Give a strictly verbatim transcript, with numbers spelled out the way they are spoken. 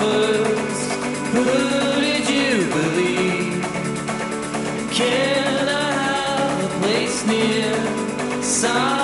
first. Who did you believe? Can I have a place near? Some